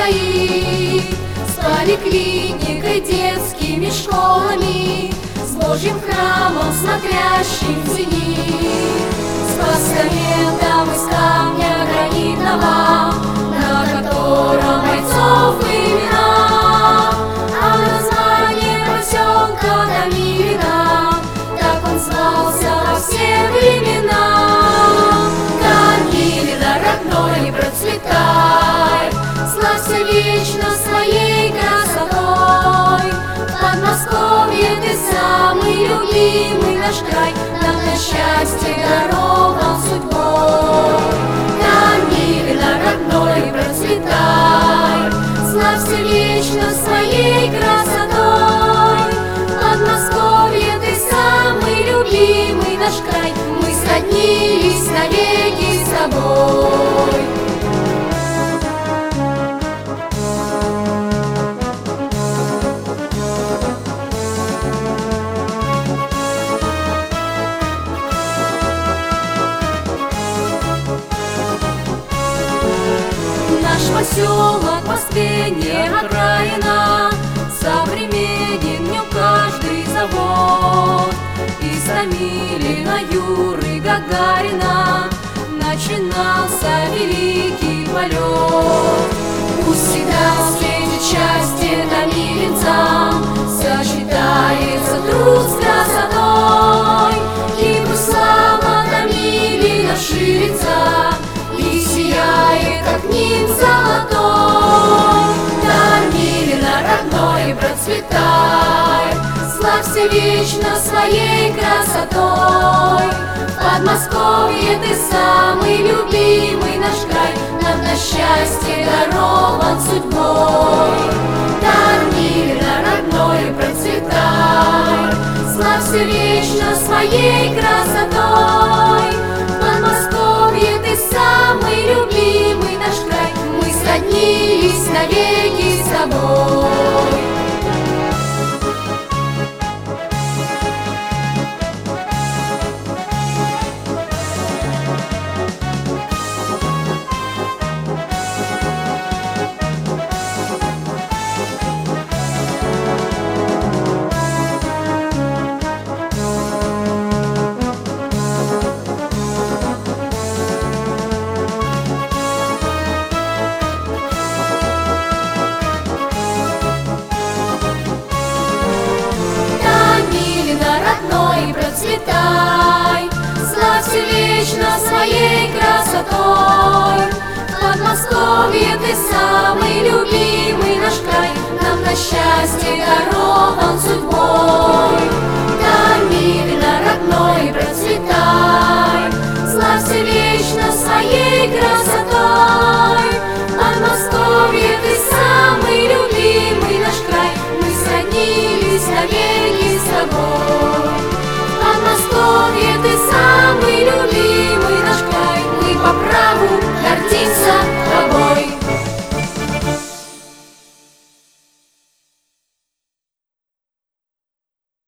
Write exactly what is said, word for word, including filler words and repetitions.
твои, с поликлиникой, детскими школами, с Божьим храмом, смотрящим в зенит, с постаментом из камня гранитного, на котором бойцов имена, а название поселка Томилино, так он звался во все времена. Томилино, родной, процветай, славься вечно своей красотой. В Подмосковье ты самый любимый наш край, нам на счастье дарован судьбой. Томилино, родной, процветай, славься вечно своей красотой. В Подмосковье ты самый любимый наш край, мы сроднились навеки с тобой. Наш поселок Москве не окраина, современен в нем каждый завод. Из Томилина, Юры Гагарина начинался великий полет. Пусть всегда светит счастье томилинцам, сочетается труд с красотой, и пусть слава Томилина ширится и сияет, как нимб золотой. Томилино, родной, процветай, славься вечно своей красотой. В Подмосковье ты самый любимый наш край, нам на счастье дарован судьбой. Томилино, родной, процветай, славься вечно своей красотой. В Подмосковье ты самый любимый наш край, мы сроднились навеки с тобой. Процветай, славься вечно своей красотой. В Подмосковье ты самый любимый наш край, нам на счастье дарован судьбой. Томилино, родной, процветай, славься вечно своей красотой. В Подмосковье ты самый любимый наш край, мы сроднились навеки с тобой. В Подмосковье ты сам